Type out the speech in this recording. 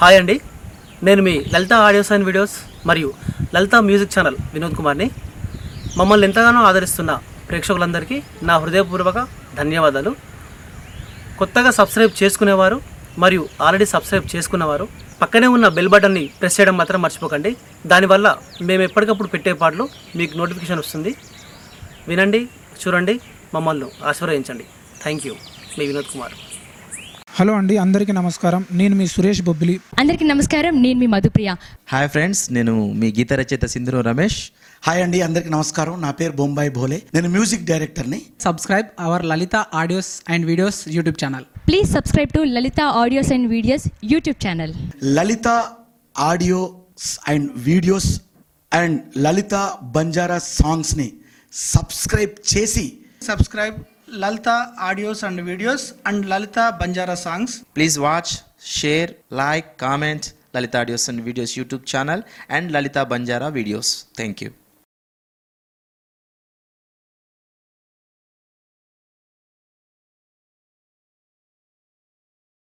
Hi అండి, నేను మీ లలిత ఆడియోస్ అండ్ వీడియోస్ మరియు లలిత మ్యూజిక్ ఛానల్ వినోద్ కుమార్ని. మమ్మల్ని ఎంతగానో ఆదరిస్తున్న ప్రేక్షకులందరికీ నా హృదయపూర్వక ధన్యవాదాలు. కొత్తగా సబ్స్క్రైబ్ చేసుకునేవారు మరియు ఆల్రెడీ సబ్స్క్రైబ్ చేసుకున్నవారు పక్కనే ఉన్న బెల్ బటన్ని ప్రెస్ చేయడం మాత్రం మర్చిపోకండి. దానివల్ల మేము ఎప్పటికప్పుడు పెట్టే పాటలు మీకు నోటిఫికేషన్ వస్తుంది. వినండి, చూడండి, మమ్మల్ని ఆశీర్వదించండి. Thank you. మీ వినోద్ కుమార్. హలో అండి, అందరికీ నమస్కారం. నేను మీ సురేష్ బొబ్బిలి. అందరికీ నమస్కారం, నేను మీ మధుప్రియ. హాయ్ ఫ్రెండ్స్, నేను మీ గీత రచయిత సింధూరు రమేష్. హాయ్ అండి, అందరికీ నమస్కారం. నా పేరు బొంబాయి భోలే. నేను మ్యూజిక్ డైరెక్టర్ని. Subscribe our Lalitha audios and videos YouTube channel. Please subscribe to Lalitha audios and videos YouTube channel. Lalitha audios and videos and Lalitha Banjara సాంగ్స్ని సబ్స్క్రైబ్ చేసి subscribe Lalitha audios and videos and Lalitha Banjara songs. Please watch, share, like, comment Lalitha audios and videos YouTube channel and Lalitha Banjara videos. Thank you.